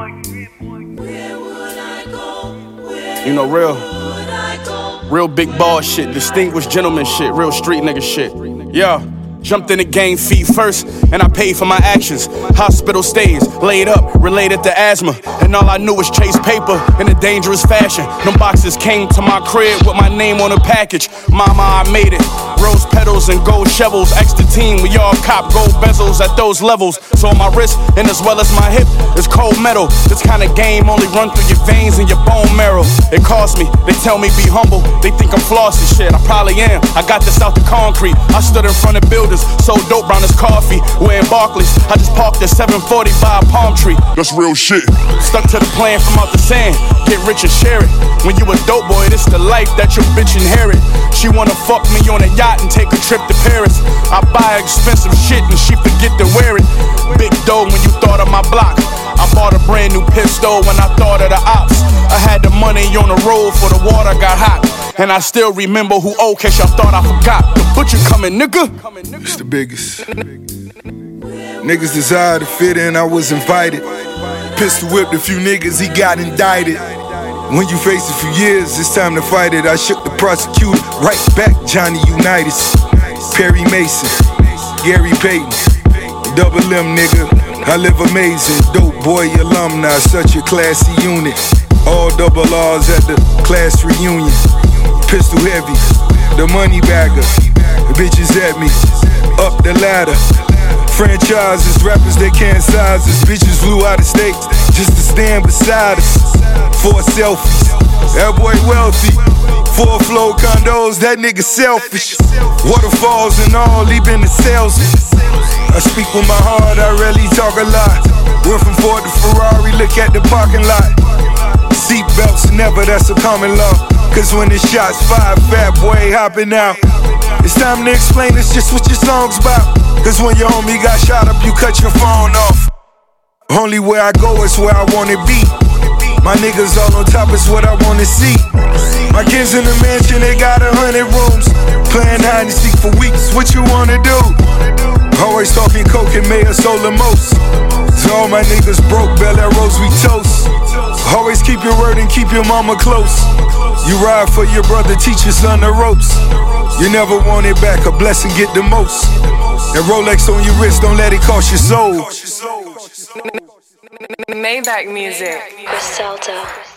You know, real big ball shit, distinguished gentleman shit, real street nigga shit. Yeah. Jumped in the game feet first, and I paid for my actions. Hospital stays, laid up, related to asthma. And all I knew was chase paper in a dangerous fashion. Them boxes came to my crib with my name on the package. Mama, I made it. Rose petals and gold shovels. Extra team, we all cop gold bezels at those levels. So on my wrist, and as well as my hip, is cold metal. This kind of game only run through your veins and your bone marrow. It cost me, they tell me be humble. They think I'm flossing shit, I probably am. I got this out the concrete. I stood in front of buildings. So dope brown as coffee, wearing Barclays. I just parked at 740 by a palm tree. That's real shit. Stuck to the plan from out the sand. Get rich and share it. When you a dope boy, this the life that your bitch inherit. She wanna fuck me on a yacht and take a trip to Paris. I buy expensive shit and she forget to wear it. Big dough when you thought of my block. I bought a brand new pistol when I thought of the ops. I had the money on the road for the water got hot. And I still remember who old case y'all thought I forgot. The butcher coming, nigga. It's the biggest. Niggas desire to fit in, I was invited. Pistol whipped a few niggas, he got indicted. When you face a few years, it's time to fight it. I shook the prosecutor right back, Johnny Unitas, Perry Mason, Gary Payton, Double M nigga. I live amazing, dope boy alumni, such a classy unit. All double R's at the class reunion. Pistol heavy, the money bagger. The bitches at me, up the ladder. Franchises, rappers they can't size us. Bitches flew out of state just to stand beside us. 4 selfies, that boy wealthy. 4 flow condos, that nigga selfish. Waterfalls and all, he been a salesman. I speak with my heart, I rarely talk a lot. Went from Ford to Ferrari, look at the parking lot. Seatbelts never, that's a common law. Cause when the shots fired, fat boy hopping out. It's time to explain, it's just what your song's about. Cause when your homie got shot up, you cut your phone off. Only where I go is where I wanna be. My niggas all on top is what I wanna see. My kids in the mansion, they got 100 rooms. Playing hide and seek for weeks, what you wanna do? Always talking coke and mayor solar most. So all my niggas broke, Bel Air Rose we toast. Always keep your word and keep your mama close. You ride for your brother, teach your son the ropes. You never want it back, a blessing get the most. And Rolex on your wrist, don't let it cost your soul. Maybach music. Griselda.